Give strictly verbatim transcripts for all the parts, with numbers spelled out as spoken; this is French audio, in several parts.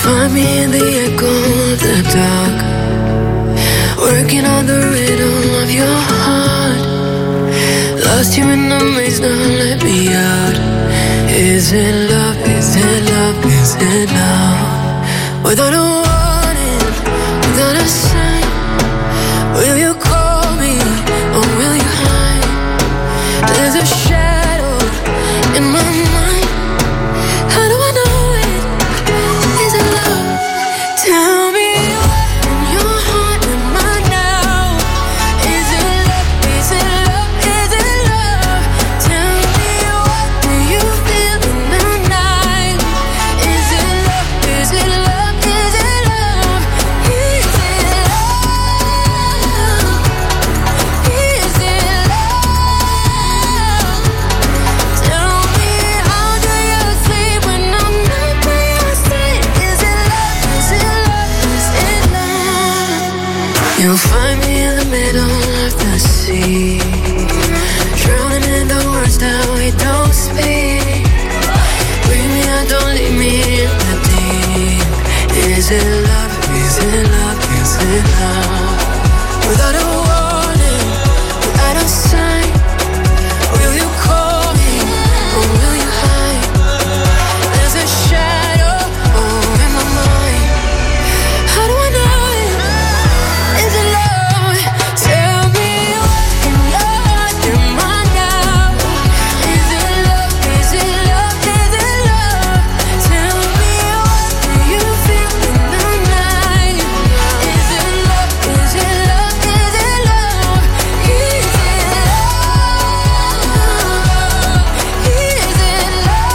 find me in the echo of the dark, working on the rhythm of your heart. Lost you in the maze, now let me out. Is it love, is it love, is it love? Without a warning, without a sign, will you call me or will you hide? There's a shadow in my mind. How do I know it? Is it love? Tell me what in your heart am I now? Is it love? Is it love? Is it love? Tell me what do you feel in the night? Is it love? Is it love? Is it love? Is it love? Is it love? Tell me how do you sleep when I'm not by your side? Is it love? Is it love? Is it love? You'll find me in the middle of the sea, drowning in the words that we don't speak. Bring me out, don't leave me in the deep. Is it love? Is it love? Is it love? Without a warning, without a sign, will you call me or will you hide? There's a shadow over my mind. How do I know it? Is it love? Tell me what in your heart am I now? Is it love? Is it love? Is it love? Tell me what do you feel in the night? Is it love? Is it love? Is it love? Is it love? Is it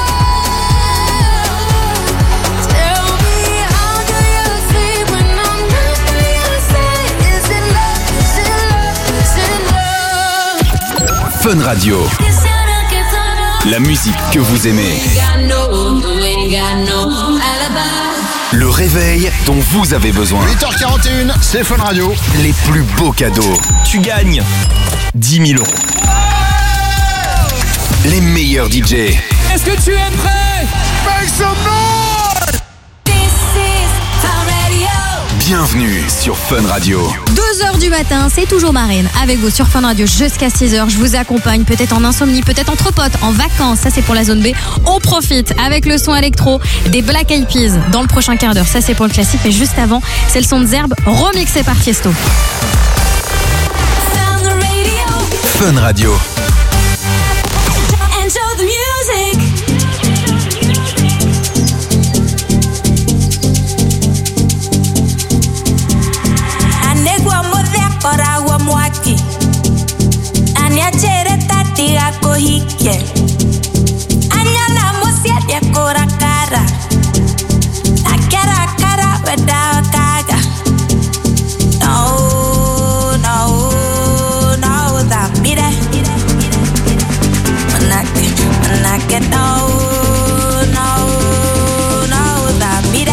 love? Tell me how do you sleep when I'm not by your side? Is it love? Is it love? Is it love? Fun Radio, la musique que vous aimez. Le réveil dont vous avez besoin. huit heures quarante et un, c'est Fun Radio. Les plus beaux cadeaux. Tu gagnes dix mille euros. Les meilleurs D J. Est-ce que tu es prêt? Make some noise! Bienvenue sur Fun Radio. deux heures du matin, c'est toujours Marine avec vous sur Fun Radio jusqu'à six heures. Je vous accompagne peut-être en insomnie, peut-être entre potes, en vacances. Ça, c'est pour la zone B. On profite avec le son électro des Black Eyed Peas dans le prochain quart d'heure. Ça, c'est pour le classique. Mais juste avant, c'est le son de Zerbe remixé par Tiesto. Fun Radio. Koragwa mwaki aniachere tatiga kuhikie anyana musiadia kurakara akara kara weda kaga no no no da mire manake manake no no no da mire.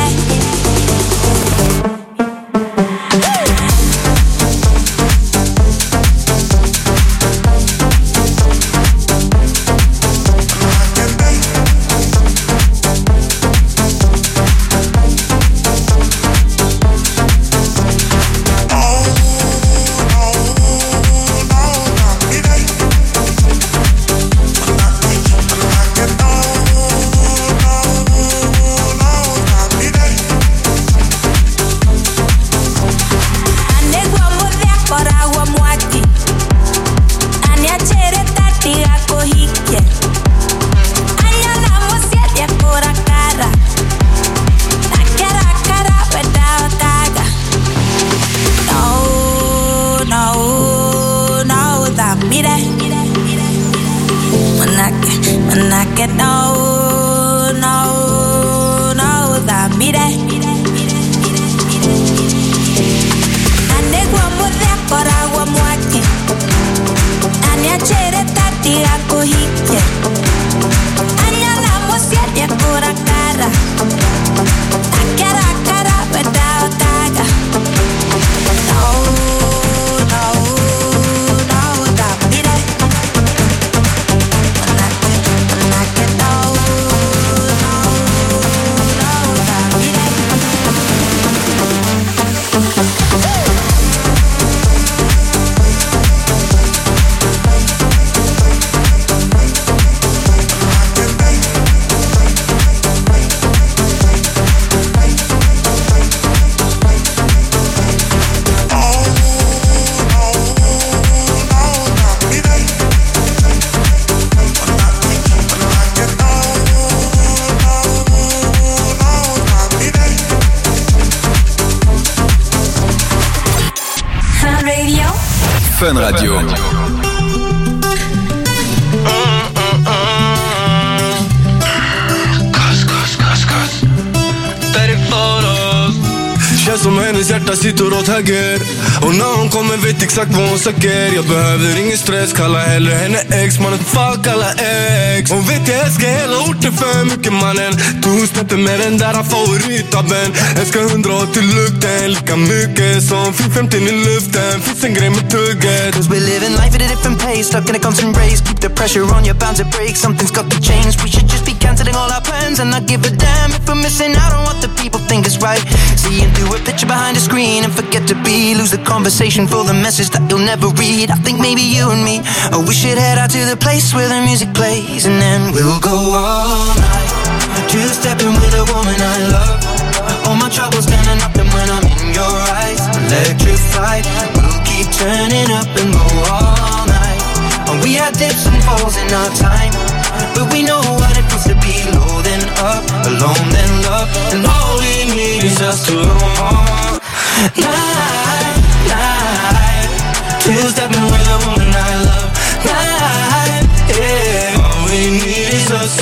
Fun Radio. Känns som hennes hjärta sitter och taggar. Och när hon kommer vet exakt vad hon söker. Jag behöver ingen stress, kalla hellre henne ex. Mannen fuck alla ex. Hon vet jag älskar hela orten för mycket mannen. Two-steppen med den där favorittabben. Älskar hundraåttio lukten, lika mycket som fyrahundrafemtio i luften. Finns en grej med tugget. Cause we live in life at a different pace, stuck in a constant race. Keep the pressure on, you're bound to break. Something's got to change, we should just be cancelling all our plans and not give a damn if we're missing out on what the people think is right. Seeing through a picture behind a screen and forget to be. Lose the conversation for the message that you'll never read. I think maybe you and me, oh, we should head out to the place where the music plays. And then we'll go all night, two-stepping with a woman I love. All my troubles standing up and when I'm in your eyes, electrified. We'll keep turning up and go all night. And we had dips and falls in our time, but we know what it feels to be low then up, alone then love. And all we need is us to go all night, night. Two-stepping with a woman I love. Night, yeah. All we need is us.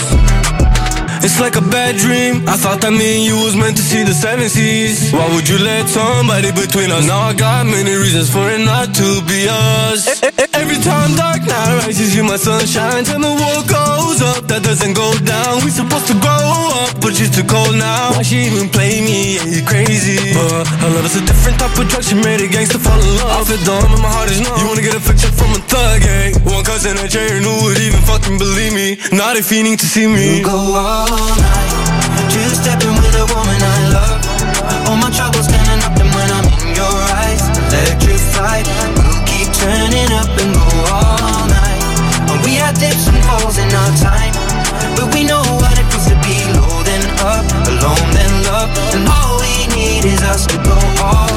It's like a bad dream. I thought that me and you was meant to see the seven seas. Why would you let somebody between us? Now I got many reasons for it not to be us. Every time dark night rises, you my sunshine. Till the world goes up, that doesn't go down. We supposed to grow up, but she's too cold now. Why she even play me? Yeah, you crazy. But her love is a different type of drug. She made a gangster fall in love. I feel dumb and my heart is numb. You wanna get affection from a thug, eh? One cousin at Jane who would even fucking believe me. Not if he need to see me. Go all night, two-stepping with a woman I love. All my troubles standing up and when I'm in your eyes, electrified. We'll keep turning up and go all night. And we had dips and falls in our time, but we know what it feels to be low then up, alone then love. And all we need is us to go all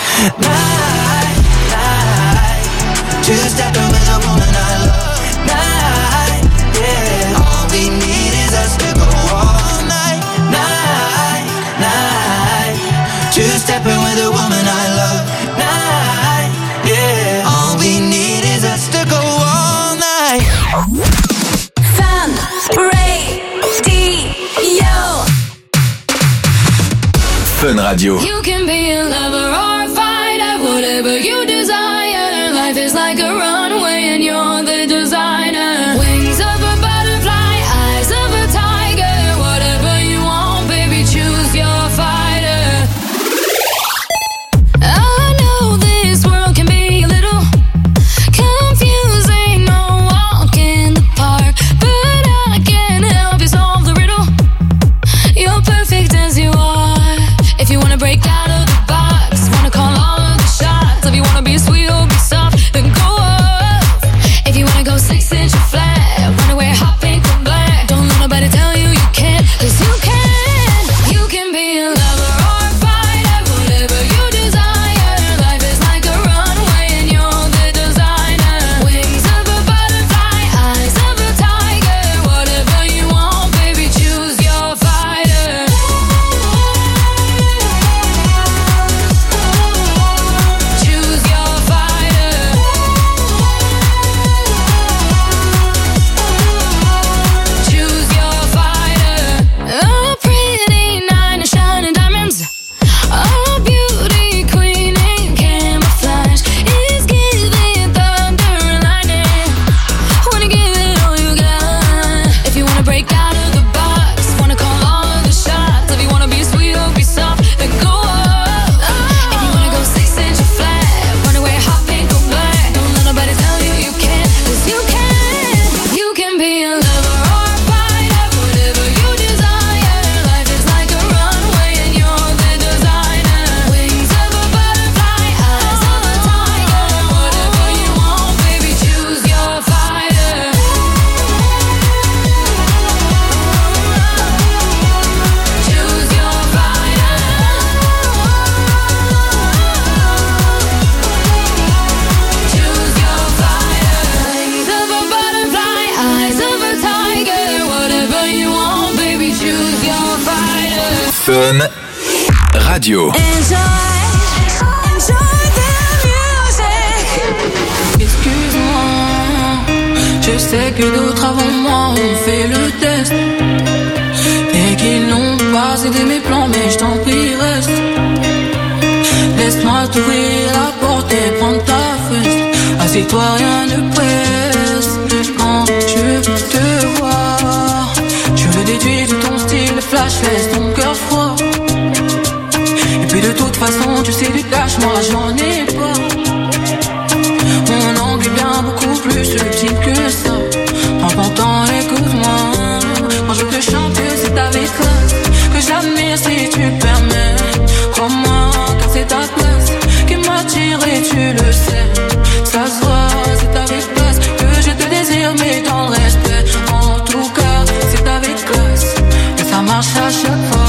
night, night. Two-stepping with a woman I love. Night, yeah. All we need is us to go all night, night, night. Two-stepping with a woman I love. Night, yeah. All we need is us to go all night. Fun Radio. Fun Radio. You can be a lover or a fighter, whatever you desire. Life is like a runway and you're the designer. Wings of a butterfly, eyes of a tiger. Whatever you want, baby, choose your fighter. I know this world can be a little confusing, no walk in the park, but I can help you solve the riddle. You're perfect as you are. If you wanna break out of the box, wanna call all of the shots. If you wanna be sweet or be soft, then go up. If you wanna go six inch flat, wanna wear hot pink or black, don't let nobody tell you you can't, 'cause you can. You can be a lover or a fighter, whatever you desire. Life is like a runway and you're the designer. Wings of a butterfly, eyes of a tiger. Whatever you want, baby, choose your fighter. Choose your fighter. Choose your fighter. A pretty night of shining diamonds. A beauty queen in camouflage is giving thunder and lightning. Wanna give it all you got. If you wanna break out of the box, wanna call all of the shots. If you wanna be sweet or be soft, then go up. If you wanna go six inch flat, wanna wear hot pink or black, don't let nobody tell you you can't, 'cause you can. You can be a lover or a fighter, whatever you desire. Life is like a runway and you're the designer. Wings of a butterfly, eyes of a tiger. Whatever you want, baby, choose your fighter. Choose your fighter. Choose your fighter. Wings of a butterfly, eyes of a tiger. Whatever you want, baby, choose your fighter. Fun Radio. Enjoy, enjoy the music. Je sais que d'autres avant moi ont fait le test et qu'ils n'ont pas aidé mes plans, mais je t'en prie reste. Laisse-moi t'ouvrir la porte et prendre ta fesse. Assieds-toi, rien ne presse. Quand je te vois, je le déduis de ton style flash, laisse ton cœur froid. Et puis de toute façon, tu sais du cash, moi j'en ai pas. Mon angle est bien beaucoup plus subtil que ça. Prends ton temps, écoute-moi. Quand je te chante, c'est avec classe que j'admire si tu permets. Crois-moi, car c'est ta place qui m'attire et tu le sais. Ça se voit, c'est avec classe que je te désire, mais dans le respect. En tout cas, c'est avec classe et ça marche à chaque fois.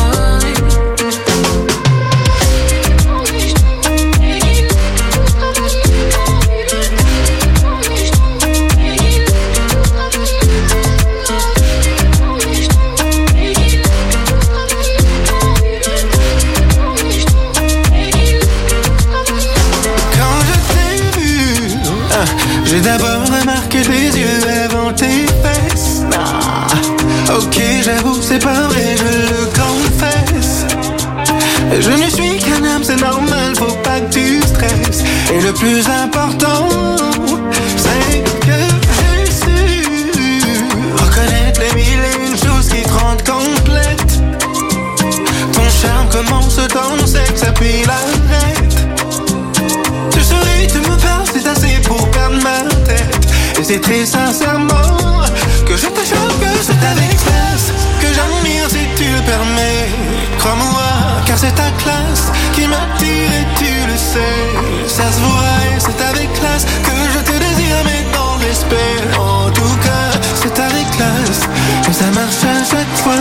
J'ai d'abord remarqué tes yeux avant tes fesses. Ah, ok, j'avoue, c'est pas vrai, je le confesse. Je ne suis qu'un homme, c'est normal, faut pas que tu stresses. Et le plus important, c'est que j'ai su reconnaître les mille et une choses qui te rendent complète. Ton charme commence dans le sexe, puis l'arrête. Tu souris, tu me parles, c'est assez pour perdre ma tête. Et c'est très sincèrement que je te choque, que c'est avec classe que j'admire si tu le permets. Crois-moi, car c'est ta classe qui m'attire et tu le sais. Ça se voit et c'est avec classe que je te désire, mais dans le respect. En tout cas, c'est avec classe et ça marche à chaque fois.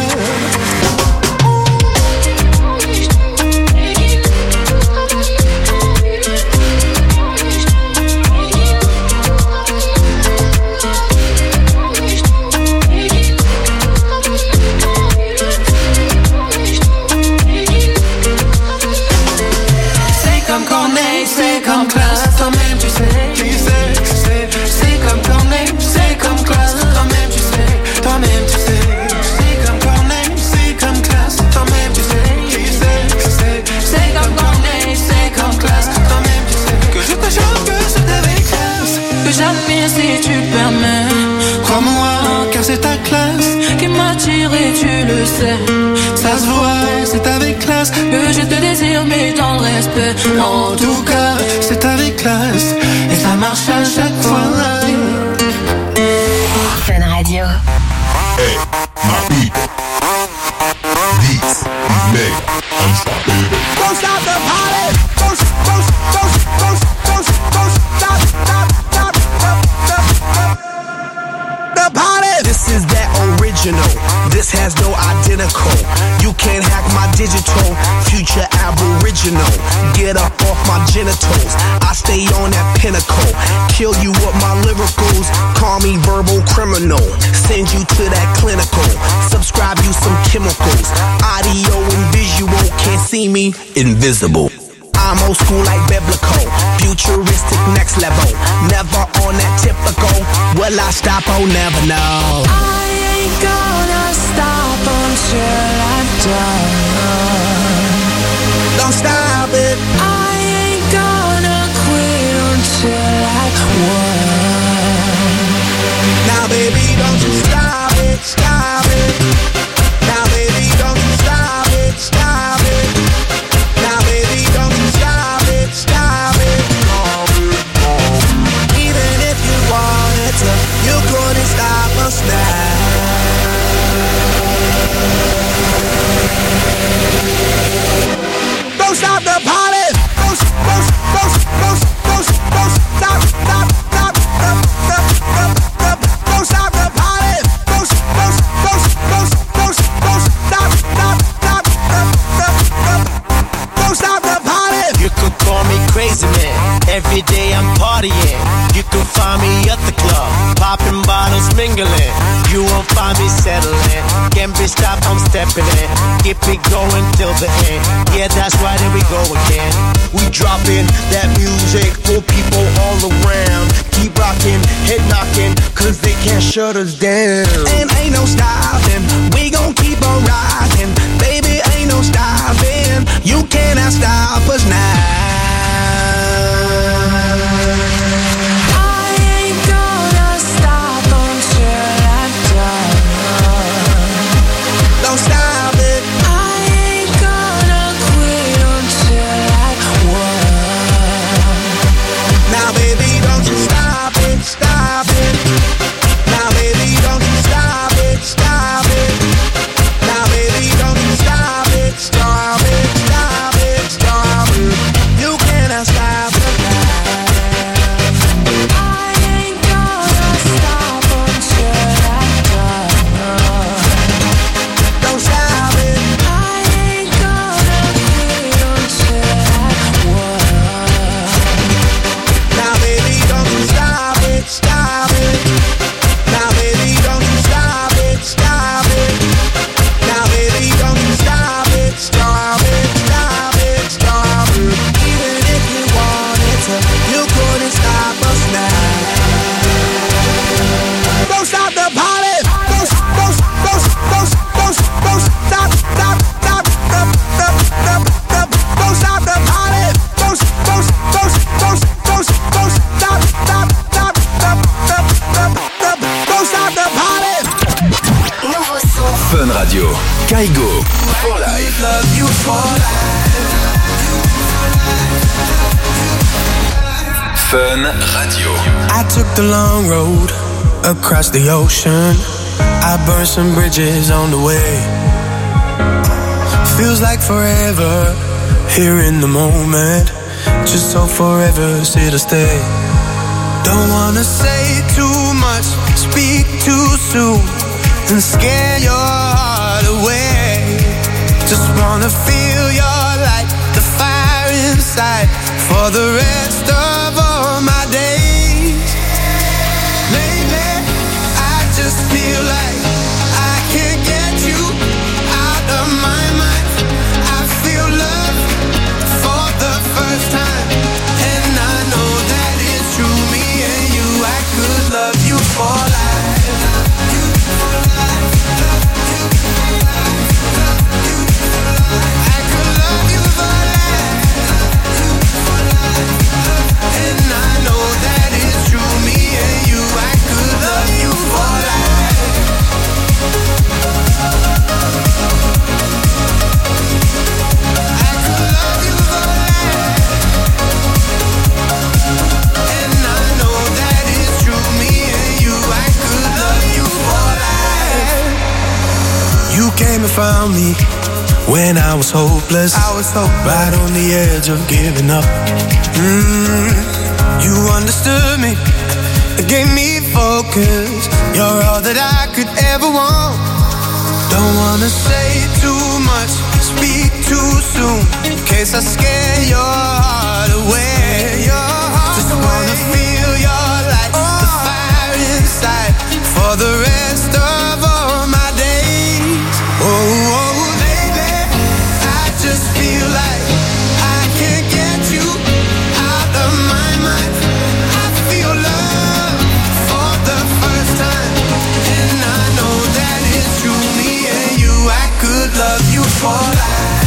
C'est comme classe, toi-même tu sais, tu sais, tu sais. C'est comme Corneille, c'est comme classe, toi-même tu sais, toi-même tu sais. C'est comme Corneille, c'est comme classe, toi-même tu sais, tu sais, tu sais. C'est comme Corneille, c'est comme classe, toi-même tu sais. Que je te choque, que c'est avec classe que j'admire si tu permets. Crois-moi, car c'est ta classe qui m'attire et tu le sais. Ça se voit, c'est avec classe que je te désire, mais dans le respect. En tout cas, c'est avec classe et ça marche à chaque fois. Fun Radio. Hey, my people. This is made unstoppable. Don't stop the party. Don't, don't, don't, don't, don't, don't stop, stop, stop, stop, stop, stop. The party. This is that original. This has no identical. You can't hack my digital. Future aboriginal. Get up off my genitals. I stay on that pinnacle. Kill you with my lyricals. Call me verbal criminal. Send you to that clinical. Subscribe you some chemicals. Audio and visual. Can't see me. Invisible. I'm old school like biblical. Futuristic next level. Never on that typical. Will I stop? Oh, never know. I ain't gonna stop until I'm done. Don't stop it. I ain't gonna quit until I won. Now baby, don't you stop it, stop it. Now baby, don't you stop it, stop it. Now baby, don't you stop it, stop it. Even if you wanted to, you couldn't stop us now. Don't stop the party. Don't, don't, don't, don't, don't, don't stop, stop, stop, stop, stop, stop, stop. Don't stop the party. Don't, don't, don't, don't, don't, don't stop, stop, stop, stop, stop, stop. Don't stop the party. You could call me crazy man. Every day I'm partying. You can find me at the club, popping bottles, mingling. You won't find me settling. Can't be stopped, I'm stepping in. Keep it going till the end. Yeah, that's right, here we go again. We dropping that music for people all around. Keep rocking, head knocking, cause they can't shut us down. And ain't no stopping, we gon' keep on rocking. Baby, ain't no stopping, you cannot stop us now. Don't stop it. I ain't gonna quit until I won. Now baby, don't you stop it, stop it. Now baby, don't you stop it, stop it. Now baby, don't you stop it, stop it, stop it, stop it. You cannot stop it now. I ain't gonna stop until I'm done. Don't stop it. I ain't gonna quit until I won. Now baby, don't you stop it, stop it. Now baby, don't you stop it, stop it. Now baby, don't you stop it, stop it, stop it, stop it. Even if you wanted to, you couldn't stop us now. Don't stop the party. Don't, don't, don't, don't, don't, don't stop, stop, stop, stop, stop, stop, stop. Don't stop the party. Don't, don't, don't, don't, don't, don't stop, stop, stop, stop, stop, stop, stop. Don't stop the party. Nouveau son. Fun Radio. Kaigo. For life. Love you for Fun Radio. I took the long road across the ocean. I burned some bridges on the way. Feels like forever here in the moment. Just so forever's here to stay. Don't wanna say too much, speak too soon, and scare your heart away. Just wanna feel your light, the fire inside, for the rest of all my days. Lately, I just feel like I can't get you out of my mind. I feel love for the first time, and I know that it's true. Me and you, I could love you for life. I could love you for life, and I know that it's true. Me and you, I could love you for life. I could love you for life, and I know that it's true. Me and you, I could love you for life. You came and found me when I was hopeless. I was hopeless. Right on the edge of giving up. Mm, you understood me, it gave me focus. You're all that I could ever want. Don't wanna say too much, speak too soon, in case I scare your heart away. Your heart Just away. Wanna feel your light, oh. The fire inside, for the rest of all my days. Oh, oh, baby, I just feel like I can't get you out of my mind. I feel love for the first time, and I know that it's true. Me and you, I could love you for life.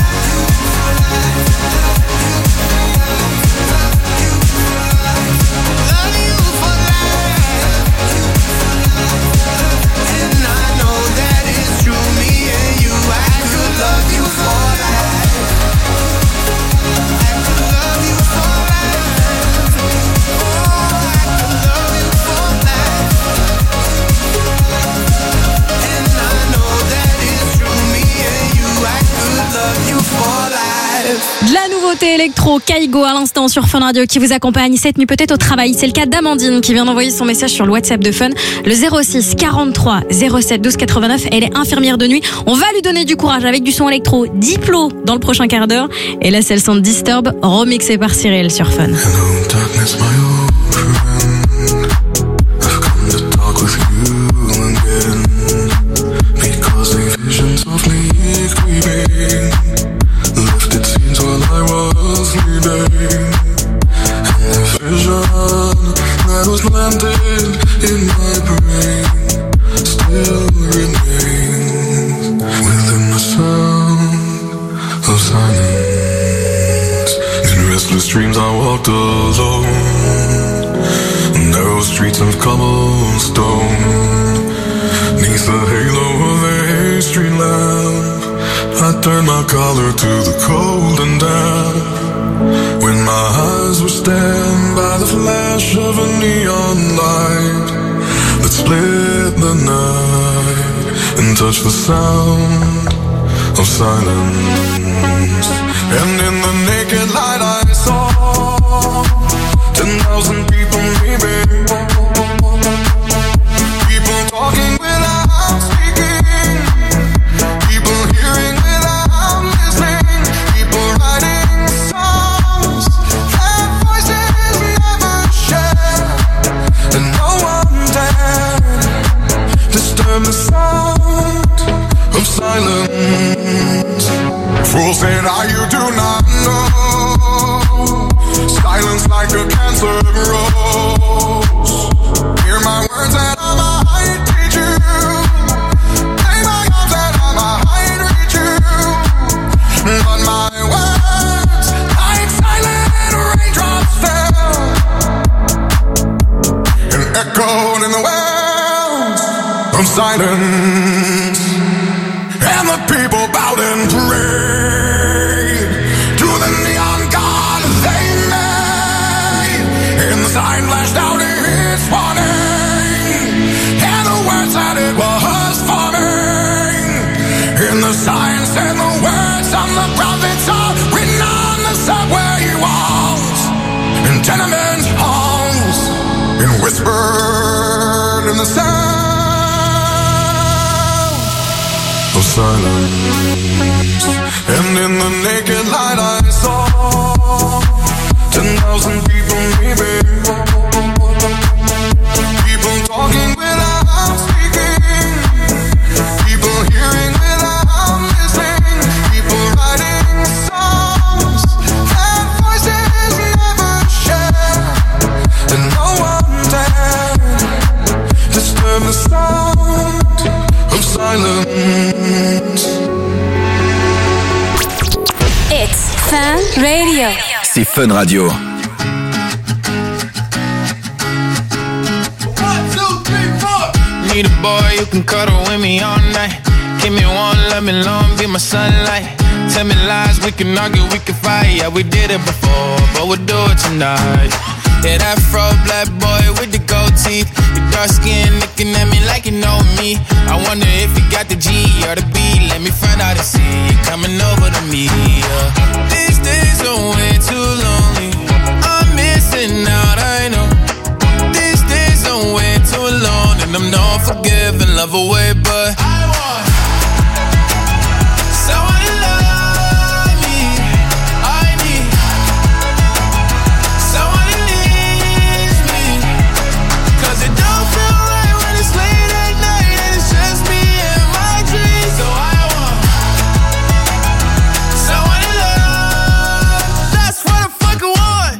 Love you for life, and I know that it's true. Me and you, I could love you for life. I could love you for life. Oh, I could love you for life, and I know that it's true. Me and you, I could love you for life. De la nouveauté électro, Kaigo à l'instant sur Fun Radio qui vous accompagne cette nuit peut-être au travail. C'est le cas d'Amandine qui vient d'envoyer son message sur le WhatsApp de Fun, le zéro six quarante-trois zéro sept douze quatre-vingt-neuf. Elle est infirmière de nuit. On va lui donner du courage avec du son électro Diplo dans le prochain quart d'heure. Et là c'est le son de Disturb remixé par Cyril sur Fun. Hello, darkness, my old friend. I've come to talk with you and get pain still remains within the sound of silence. In restless dreams I walked alone, narrow streets of cobblestone, neath the halo of a street lamp. I turned my collar to the cold and damp, when my eyes were stabbed by the flash of a neon light that split the night and touched the sound of silence. And in the naked light I saw ten thousand people maybe, people talking without speaking, people hearing without listening, people writing songs that voices never share, and no one dared disturb the sound of silence. Fool said I, you do not know, silence like a cancer grows. Hear my words and I might teach you, play my arms and I might reach you, but my words like silent raindrops fell and echoed in the wells of silence. And the people bowed and prayed to the neon god they made, and the sign flashed out its warning, and the words that it was forming, and the sign said the words of the prophets are written on the subway walls and tenement halls, and whispered in the sound of silence. And in the naked light I saw ten thousand people maybe, people talking without speaking, people hearing without listening, people writing songs that voices never share, and no one dared disturb the sound of silence. It's Fun Radio. C'est Fun Radio. Need a boy who can cuddle with me all night. Give me one, let me long, be my sunlight. Tell me lies, we can argue, we can fight. Yeah, we did it before, but we'll do it tonight. Yeah, that fro black boy with the gold teeth, your dark skin looking at me like you know me. I wonder if you got the G or the B. Let me find out and see you coming over to me. Yeah. These days are way too lonely, I'm missing out, I know. These days are way too alone, and I'm not forgiving, love away, but I want someone to love me. I need someone who needs me, 'cause it don't feel right when it's late at night and it's just me and my dreams. So I want someone to love, that's what I fucking want.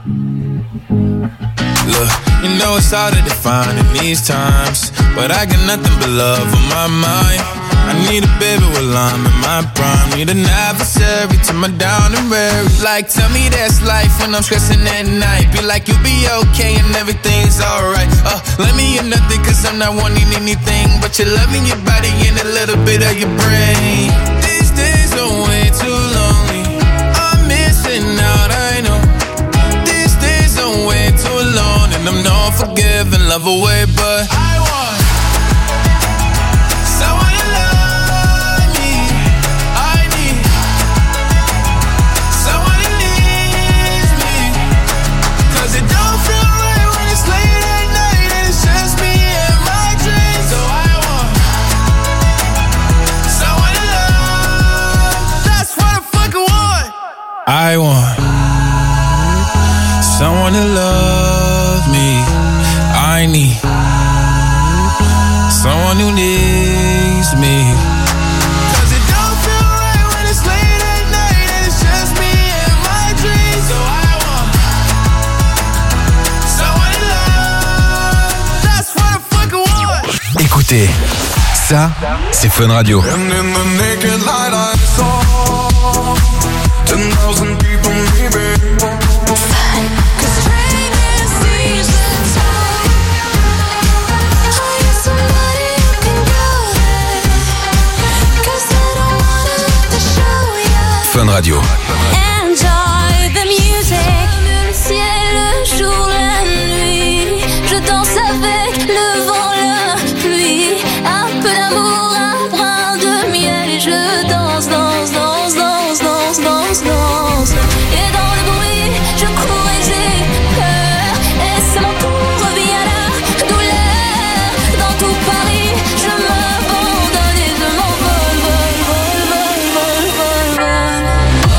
Look, you know it's hard to define in these times, but I got nothing but love on my mind. I need a baby while I'm in my prime. Need an adversary to my down and weary. Like, tell me that's life when I'm stressing at night. Be like, you'll be okay and everything's alright. Uh, let me hear nothing, 'cause I'm not wanting anything but your love in your body and a little bit of your brain. These days are way too lonely, I'm missing out, I know. These days are way too alone, and I'm not forgiving, love away, but I want someone to love me. I need someone who needs me, 'cause it don't feel right when it's late at night and it's just me and my dreams. So I want someone to love, that's what I fucking want. I want someone to love me. I need someone who needs me, 'cause it don't feel right when it's late at night and it's just me and my dreams. So I want someone to love, that's what I fucking want. nouveautés. Ça, c'est Fun Radio. And in the naked light I saw ten thousand people leaving. Cause strangers sees the time. Are you somebody who can go there? Cause I don't wanna let the show you. Fun Radio. Enjoy the music. Le ciel, le jour, la nuit. Je danse avec le vent, la pluie. Un peu d'amour, un brin de miel. Et je danse, danse, danse, danse, danse, danse, danse. Et dans le bruit, je cours et j'ai peur. Et c'est mon tour, revient la douleur. Dans tout Paris, je m'abandonne et je m'envole, vol, vol, vol, vol, vol, vol.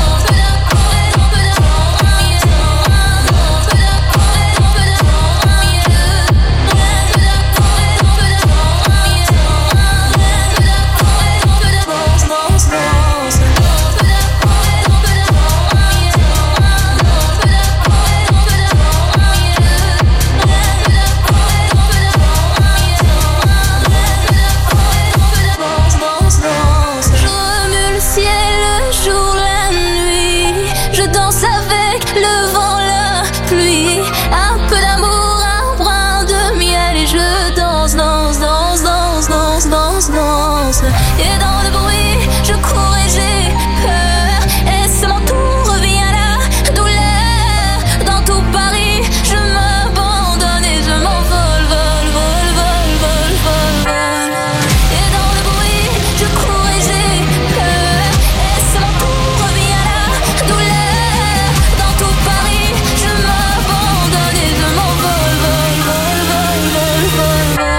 Je remue le ciel, le jour, la nuit. Je danse avec le vent, la pluie. Un peu d'amour, un brin de miel. Et je danse, danse, danse, danse, danse, danse, danse. Et dans le bruit, je cours et j'ai peur. Et c'est mon tour, revient la douleur. Dans tout Paris, je m'abandonne et je m'envole, vol, vol, vol, vol, vol, vol. Et dans le bruit, je cours et j'ai peur. Et c'est mon tour, revient la douleur. Dans tout Paris, je m'abandonne et je m'envole, vol, vol, vol, vol, vol, vol.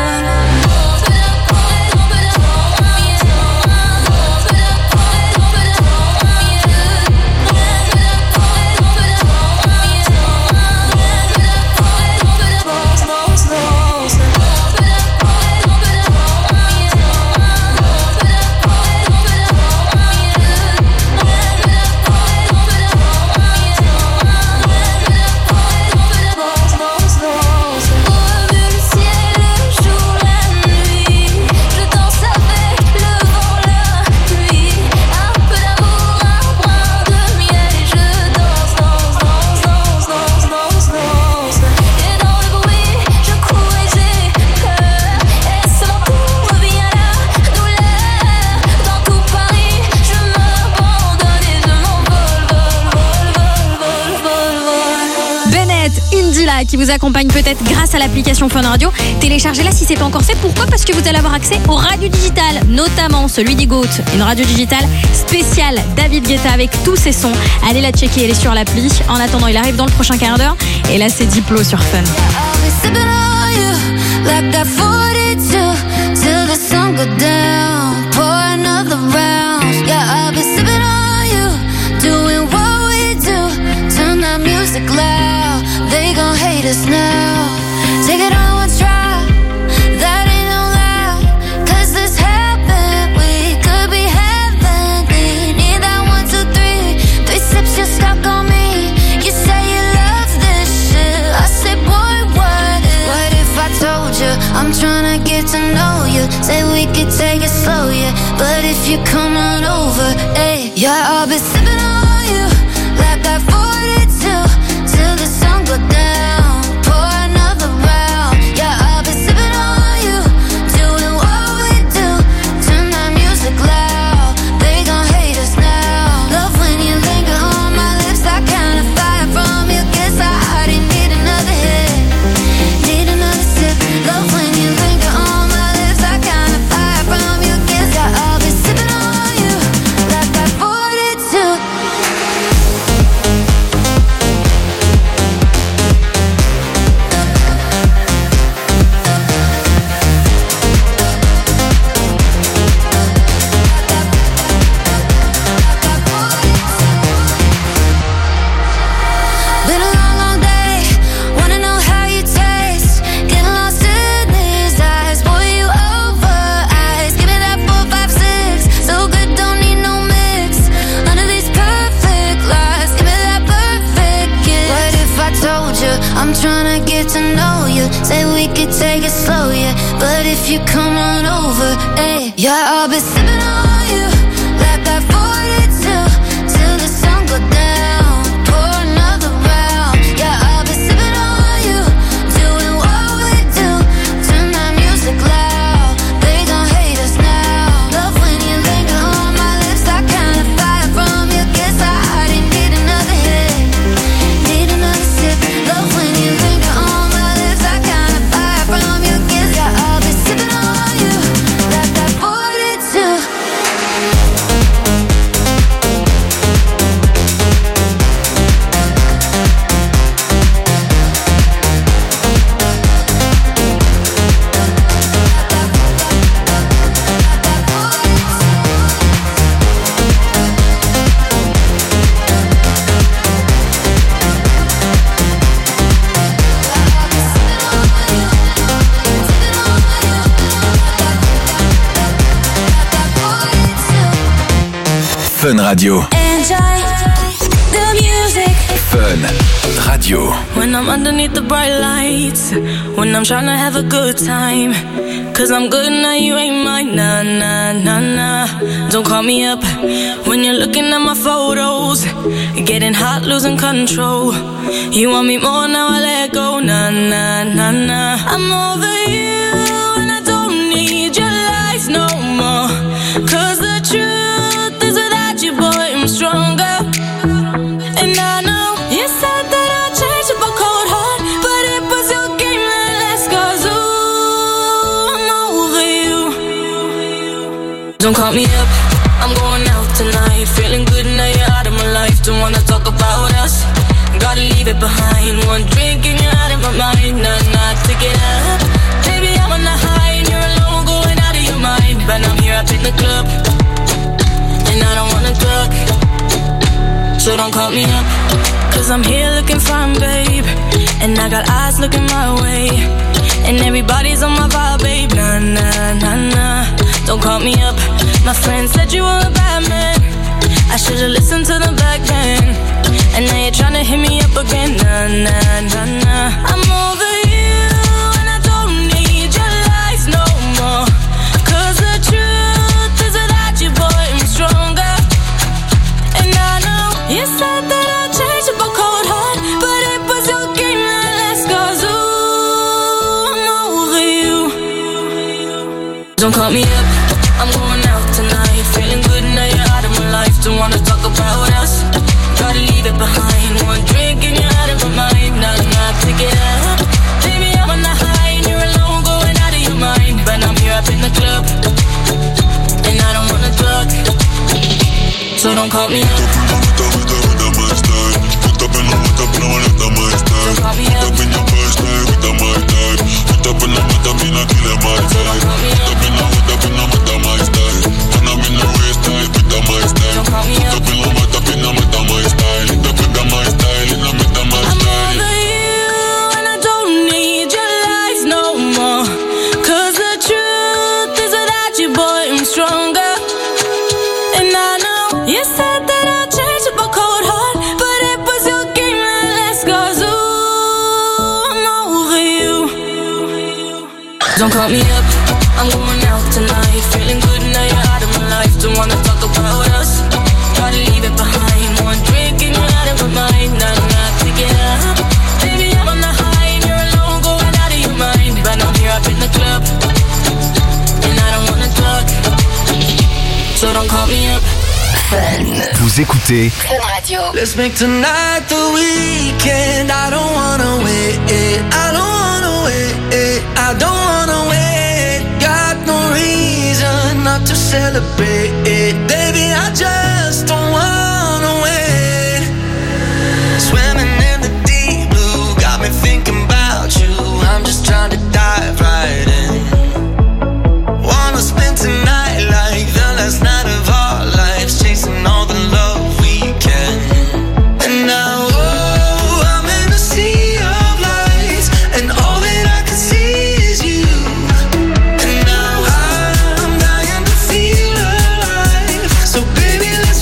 Qui vous accompagne peut-être grâce à l'application Fun Radio. Téléchargez-la si c'est pas encore fait. Pourquoi ? Parce que vous allez avoir accès aux radios digitales, notamment celui d'Igoat, une radio digitale spéciale David Guetta avec tous ses sons. Allez la checker, elle est sur l'appli. En attendant, il arrive dans le prochain quart d'heure. Et là, c'est Diplo sur Fun. They gon' hate us now. Take it on one try. That ain't no lie. Cause this happened. We could be heavenly. Need that one, two, three. Three sips, you're stuck on me. You say you love this shit. I say, boy, what if? What if I told you I'm tryna get to know you? Say we could take it slow, yeah. But if you come on over, hey, yeah, I'll be sipping on you like I forty-two. Till the sun go down, pour another round. Yeah, I'll be sipping on you, doing what we do. Turn that music loud, they gon' hate us now. Love when you linger on my lips, that kind of fire from you. Guess I already need another hit, need another sip. Love when you linger on my lips, that kind of fire from you. Guess I'll be sipping on you like I forty-two. if you come on over, ayy. Yeah, I'll be sipping on you like that forty-two till the sun go down. Pour another round. Yeah, I'll be sipping on you, doing what we do. Turn that music loud. They gon' hate us now. Love when you linger on my lips. I kinda fire from your kiss. I already need another hit, need another sip. Love when you linger on my lips. I kinda fire from your kiss. Yeah, I'll be sipping on you like that forty-two. Fun Radio. Enjoy the music. Fun Radio. When I'm underneath the bright lights, when I'm trying to have a good time. Cause I'm good now, you ain't mine. Nah, nah, nah, nah. Don't call me up when you're looking at my photos. Getting hot, losing control. You want me more, now I let go. Nah, nah, nah, nah. I'm over you and I don't need your lies no more. Cause the truth is without you, boy, I'm stronger. And I know you said that I'd change up a cold heart, but it was your game that last. Cause ooh, I'm over you. Don't call me up, I'm going out tonight. Feeling good now you're out of my life. Don't wanna talk about us, gotta leave it behind. One drink and you're out of my mind. Nah, nah, take it up. Baby, I'm on the high and you're alone, going out of your mind. But I'm here up in the club and I don't wanna talk, so don't call me up. Cause I'm here looking fine, babe, and I got eyes looking my way, and everybody's on my vibe, babe. Nah, nah, nah, nah. Don't call me up. My friend said you were a bad man, I should've listened to the back then. And now you're tryna hit me up again. Nah, nah, nah, nah. I'm over you and I don't need your lies no more. Cause the truth is without you, boy, I'm stronger. And I know you said that I'd change up a cold heart, but it was your game that last. Cause ooh, I'm over you. Don't call me up, I'm going out tonight. Feeling good now you're out of my life. Don't wanna talk about us, gotta leave it behind. One drink and you're out of my mind. Nah, nah, take it up. Baby, I'm on the high and you're alone, going out of your mind. But I'm here up in the club and I don't wanna talk, so don't call me up. Don't call me up. Don't call me up, I'm going out tonight. Feeling good now you're out of my life. Don't wanna talk about us, gotta leave it behind. One drink and you're out of my mind. Nah, nah, take it up. Baby, I'm on the high and you're alone, going out of your mind. But I'm here up in the club and I don't wanna talk, so don't call me up. Vous écoutez Fun Radio. Let's make tonight the weekend. I don't wanna wait. I don't wanna wait. I don't wanna wait. Got no reason not to celebrate. Baby, I just don't wanna wait. Swimming in the deep blue got me thinking about you. I'm just trying to dive right in. Wanna spend tonight like the last night of our lives, chasing all the love we can. And now, oh, I'm in a sea of lights, and all that I can see is you. And now I'm dying to feel alive. So baby, let's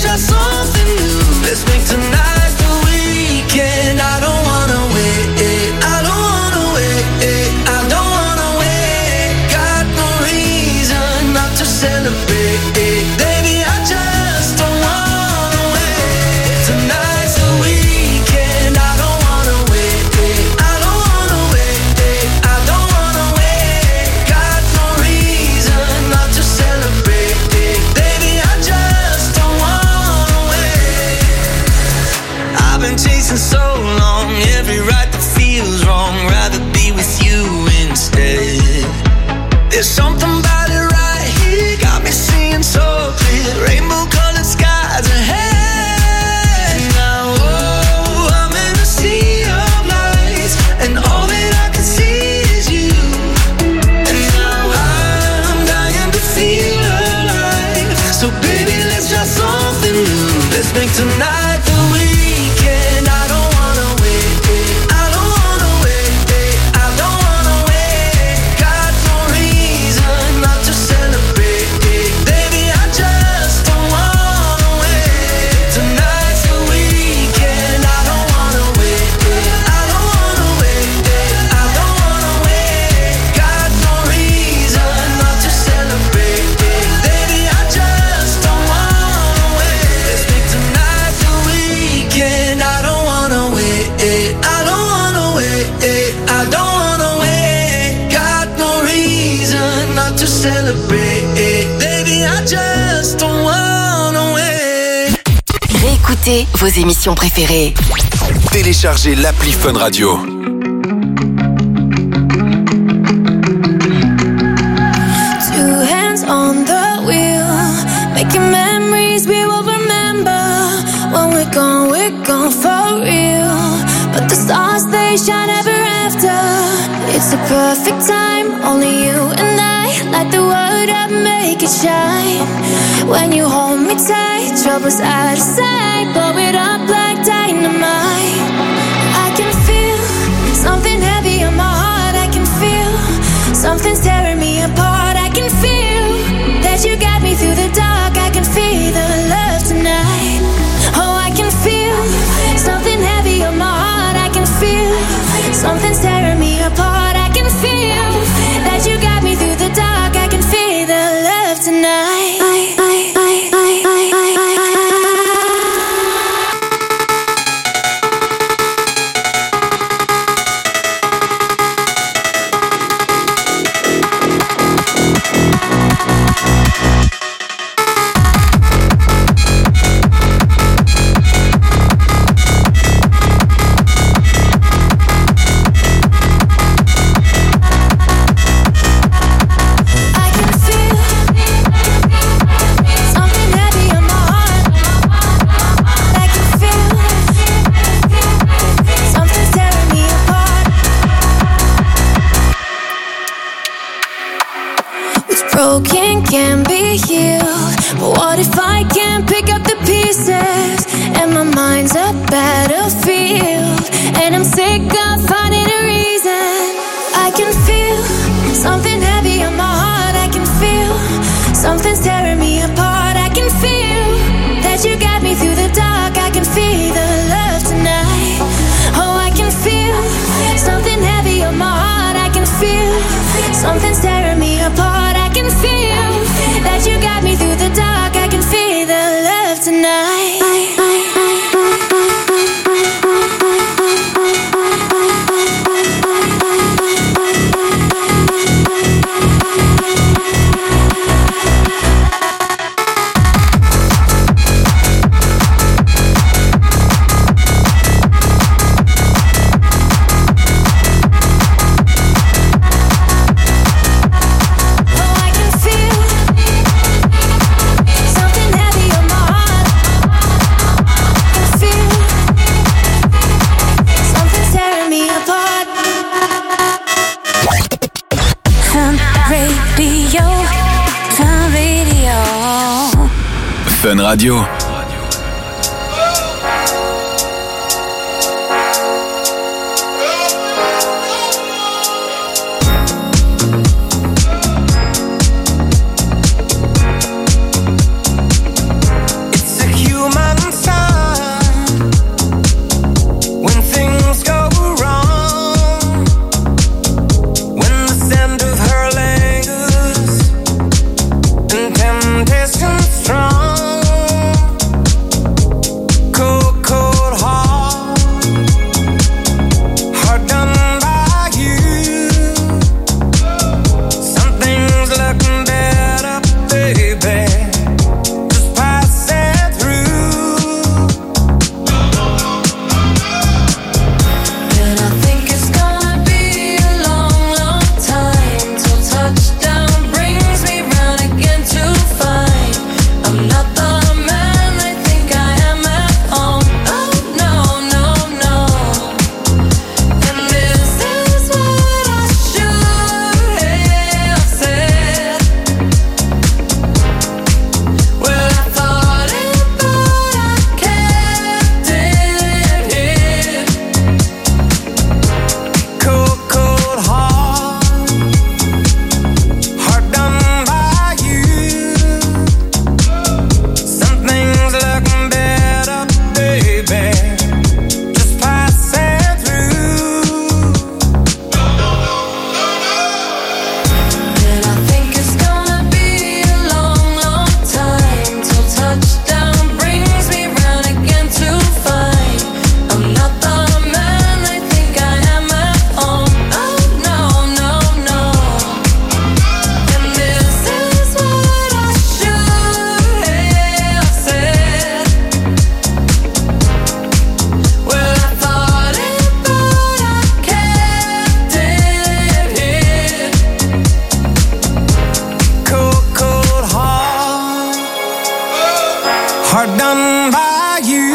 There's something about it right here, got me seeing so clear. Rainbow colored skies ahead. Now, oh, I'm in a sea of lights, and all that I can see is you. And now I'm dying to feel alive. So baby, let's try something new. Let's make tonight the weekend. I don't wanna wait, I don't wanna wait, I don't wanna wait. Got no reason not to celebrate, baby, I just don't wanna wait. Tonight's the weekend. I don't wanna wait, I don't wanna wait, I don't wanna wait. Got no reason not to celebrate, baby, I just don't wanna wait. Let's make tonight the weekend. I don't wanna wait, I don't wanna wait, I don't wanna wait. Got no reason not to celebrate, baby, I just don't wanna wait. Réécoutez vos émissions préférées. Téléchargez l'appli Fun Radio. Two hands on the wheel, making memories we will remember. When we're gone, we're gone for real. But the stars, they shine ever after. It's the perfect time, only you and I. Light the world up, make it shine. When you hold me tight, trouble's out of sight. Blow it up like dynamite. I can feel something heavy on my heart. I can feel something's tearing me apart. I can feel that you got me through the dark. I can feel the love tonight. Oh, I can feel something heavy on my heart. I can feel something's tearing me apart. I can feel that you got me through the dark. I can feel the love tonight. I, I, I, I, I, I, I. Broken can be healed, but what if I can't pick up the pieces? And my mind's a battlefield, and I'm sick of finding a reason. I can feel something heavy on my heart. I can feel something's tearing me apart. I can feel that you got me through the dark. I can feel the love tonight. Oh, I can feel something heavy on my heart. I can feel something's tearing me apart. I can feel that you got me through the dark. I can feel the love tonight. I, I, I, I, Fun Radio. Strong done by you.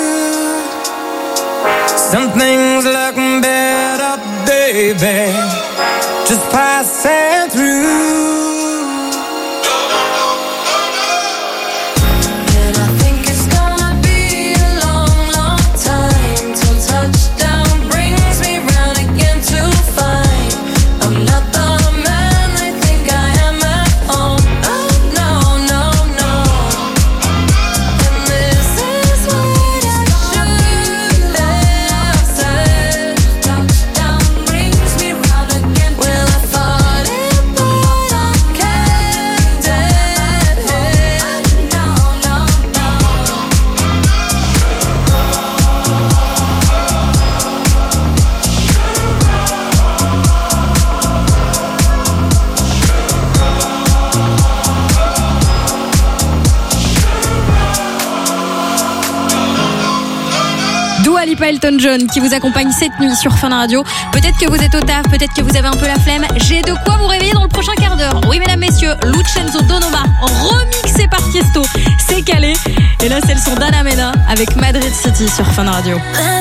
Some things look better, baby, just passing through. Elton John qui vous accompagne cette nuit sur Fun Radio. Peut-être que vous êtes au taf, peut-être que vous avez un peu la flemme. J'ai de quoi vous réveiller dans le prochain quart d'heure. Oui, mesdames, messieurs, Lucenzo Donoma, remixé par Tiesto. C'est calé. Et là, c'est le son d'Anna Mena avec Madrid City sur Fun Radio.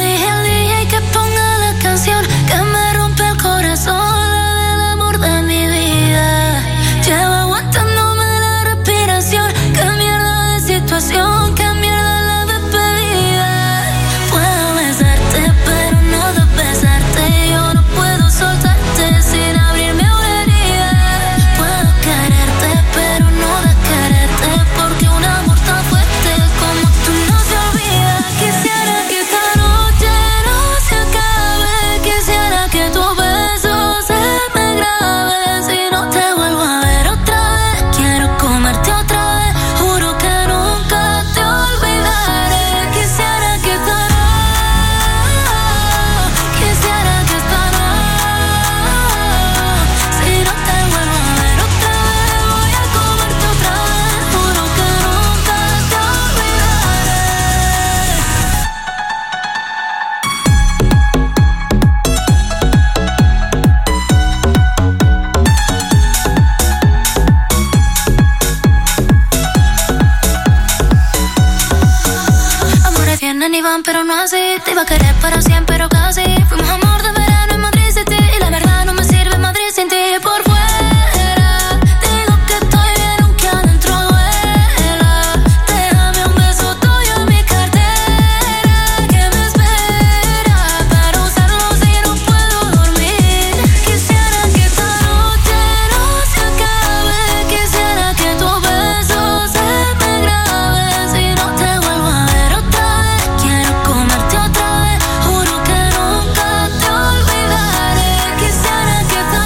Pero no así, te iba a querer para siempre, pero casi. Fuimos amor de verano en Madrid City y la verdad no me sirve Madrid sin ti. Por fuera digo que estoy bien aunque adentro duela. Déjame un beso tuyo en mi cartera que me espera para usarlo si no puedo dormir. Quisiera que esta noche no se acabe. Quisiera que tu beso se me grabe. Si no te vuelvo a ver otra vez, quiero comerte otra vez, juro que nunca te olvidaré. Quisiera que esta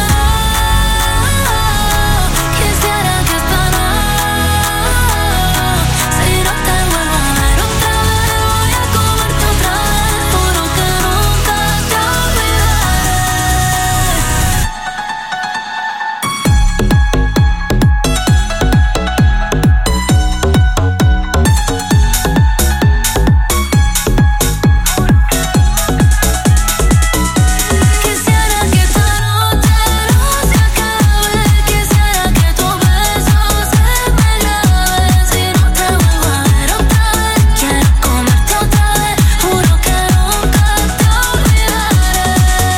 quisiera que esta si no te vuelvo a ver otra vez, voy a comerte otra vez, juro que nunca te Quisiera que esta noche no se acabe. Quisiera que tu beso se me grabe. Si no te vuelvo a ver otra vez, quiero comerte otra vez, juro que nunca te olvidaré.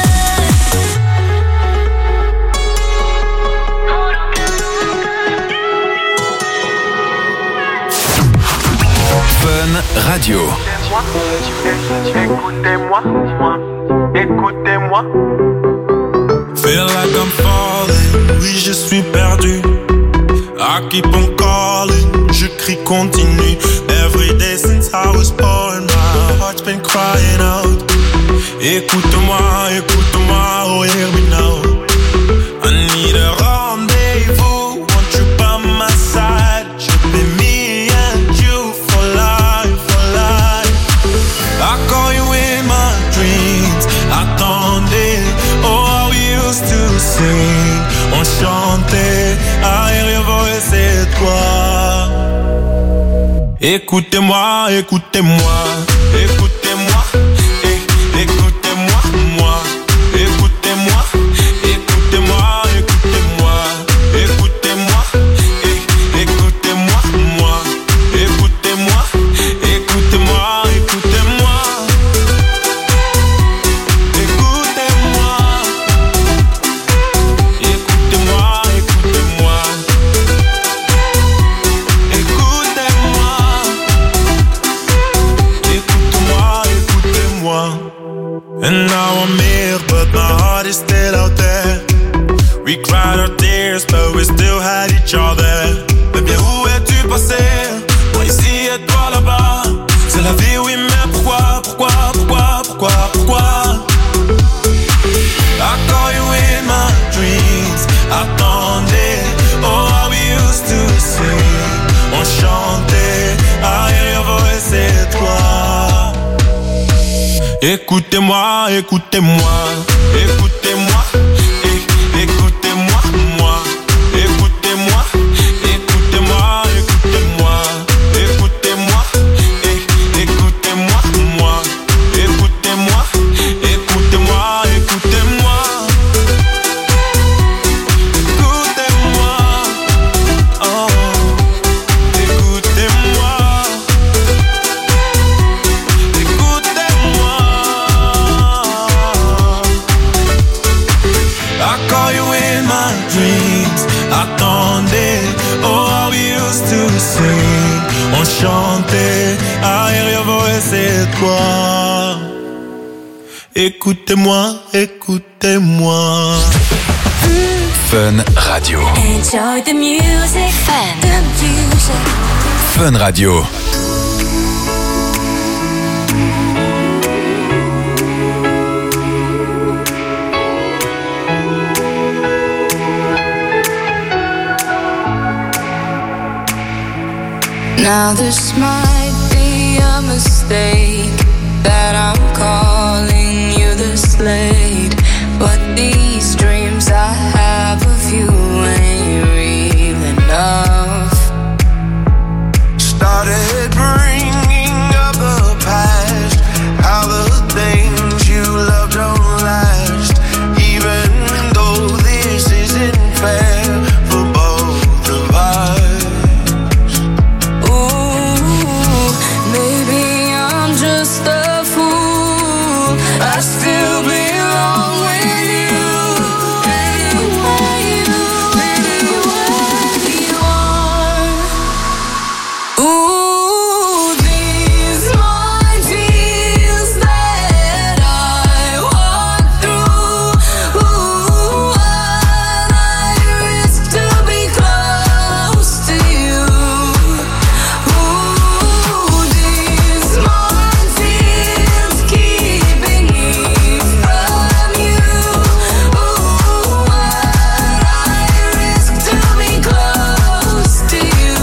Fun Radio. Écoutez-moi, moi, écoutez-moi. Feel like I'm falling, oui je suis perdu. I keep on calling, je crie continue. Every day since I was born, my heart's been crying out. Écoute-moi, écoute-moi, oh hear me now. I need a rendezvous, want you by my side. Should be me and you for life, for life. I call you in my dreams, attendez, oh how we used to sing. On chantait, I hear your voice, c'est toi. Écoutez-moi, écoutez-moi, écoutez-moi, eh, écoutez-moi, moi, écoutez-moi, écoutez-moi, écoutez-moi, écoutez-moi, eh, écoutez-moi, moi, écoutez-moi, years, but we still had each other. Mais bien où es-tu passé? Moi ici et toi là-bas. C'est la vie, oui, mais pourquoi, pourquoi, pourquoi, pourquoi, pourquoi? I call you in my dreams. Attendez, oh how we used to sing. On chantait, I hear your voice, c'est toi. Écoutez-moi, écoutez-moi, écoutez-moi, é- écoutez-moi, moi, écoutez-moi, écoutez-moi, écoutez-moi, écoutez-moi, é- écoutez-moi, moi, écoutez-moi, écoutez-moi, écoutez-moi. Attendez, oh how we used to sing. On chantait, I hear your voice, c'est toi. Écoutez-moi, écoutez-moi. Fun Radio. Enjoy the music, fun, the music. Fun Radio. Now this might be a mistake that I'm calling you this late, but these dreams I have of you ain't real enough. Started bringing up the past, how the things you love don't last, even though this isn't fair for both of us. Maybe I'm just a fool. I still belong with you. Anyway, anywhere you are. Ooh, these minefields that I walk through. Ooh, and I risk to be close to you. Ooh, these minefields keeping me from you. Ooh, and I risk to be close to you,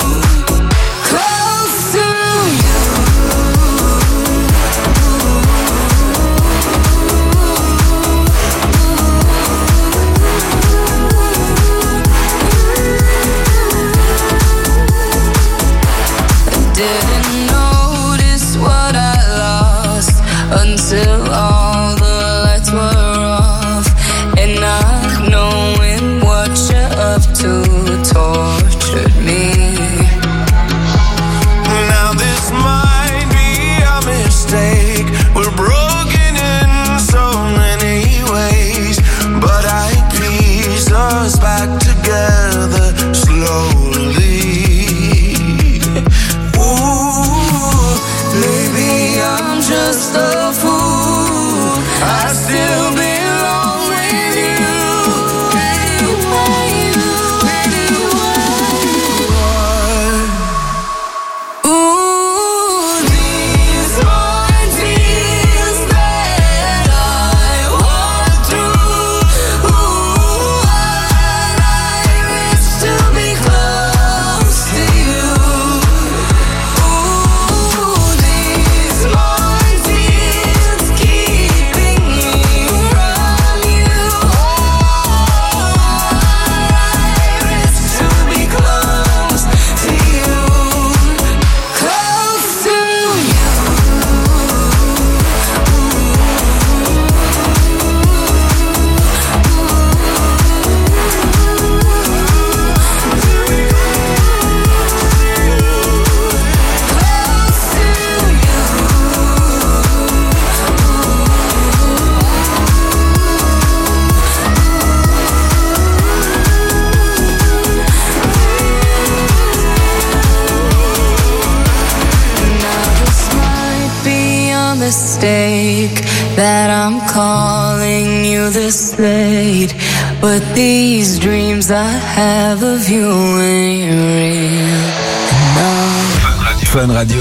close to you. Didn't notice what I lost until all the lights were off, and not knowing what you're up to tortured me. Now this might be a mistake. We're broken in so many ways, but I piece us back together slowly. Ooh, maybe I'm just a fool. I still belong with you. Anyway, anywhere you are. Ooh, these minefields that I walk through. Ooh, and I risk to be close to you. Ooh, these minefields keeping me from you. I risk to be close to you, close to you. Now this might be a mistake that I'm calling you this late, but these dreams I have of you ain't real. No. Fun Radio.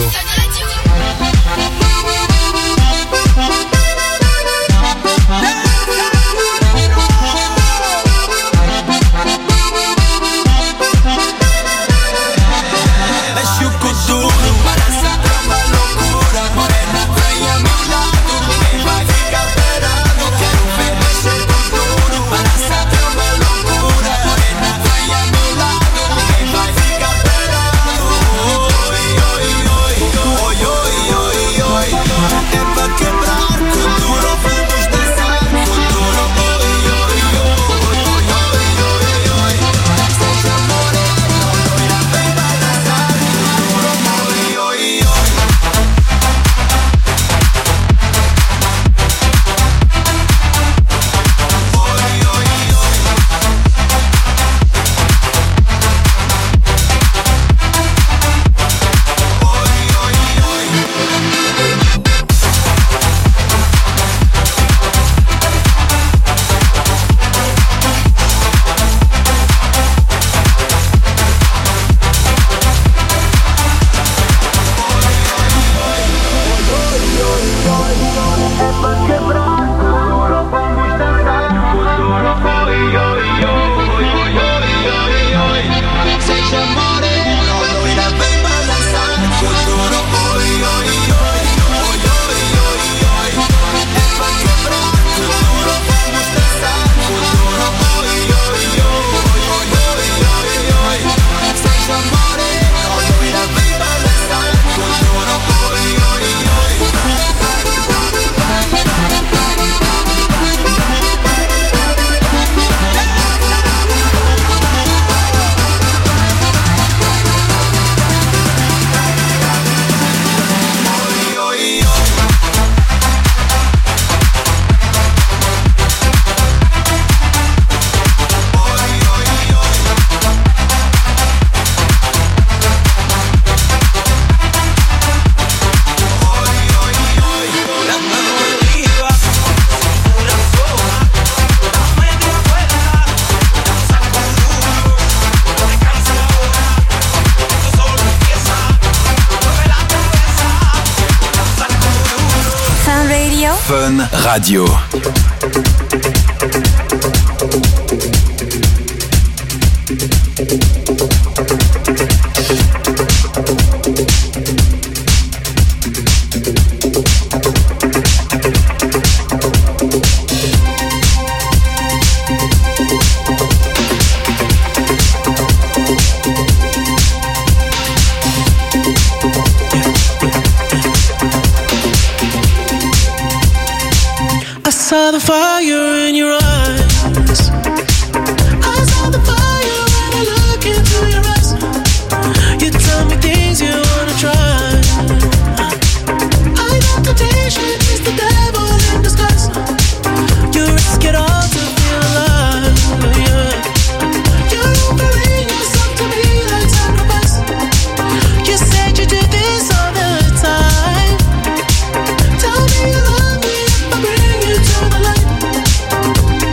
Fun Radio. I saw the fire in your eyes. I saw the fire when I look into your eyes. You tell me things you wanna try. I know temptation is the devil in disguise. You risk it all to feel alive, yeah. You're offering yourself to me like sacrifice. You said you do this all the time. Tell me you love me if I bring you to the light.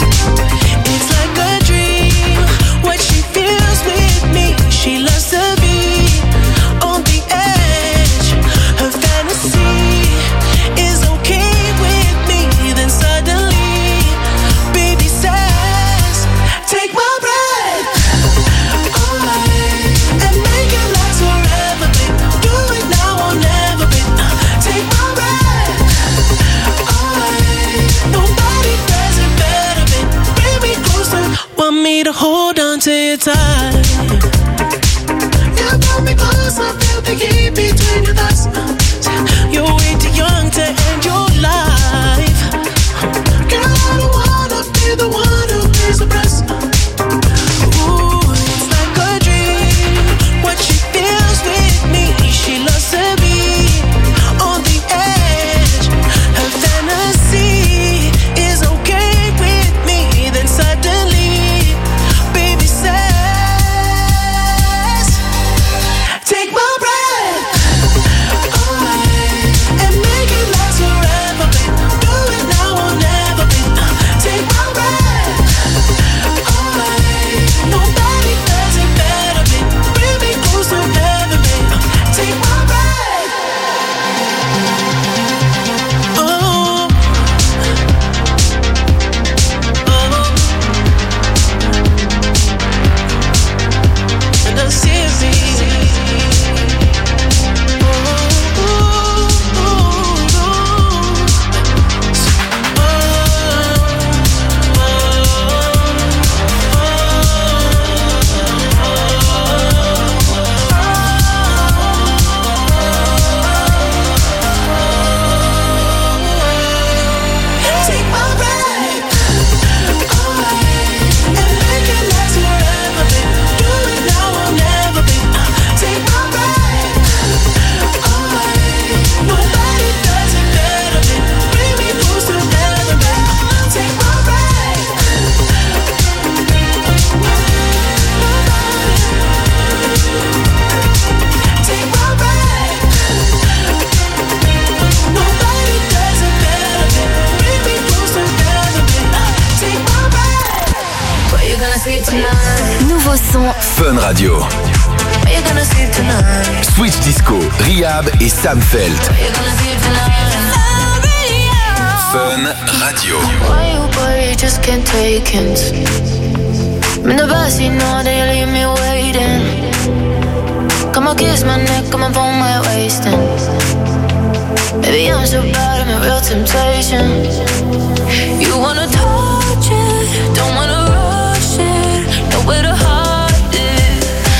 son. Fun Radio. Where you gonna sleep tonight? Switch Disco, Rihab et Sam Felt. Where you gonna sleep tonight? Fun Radio. Why you boy just can't take hints? I'm in the backseat now, they leave me waiting. Come on, kiss my neck, come on, pull my waist in. Baby, I'm so bad, I'm a real temptation. You wanna talk?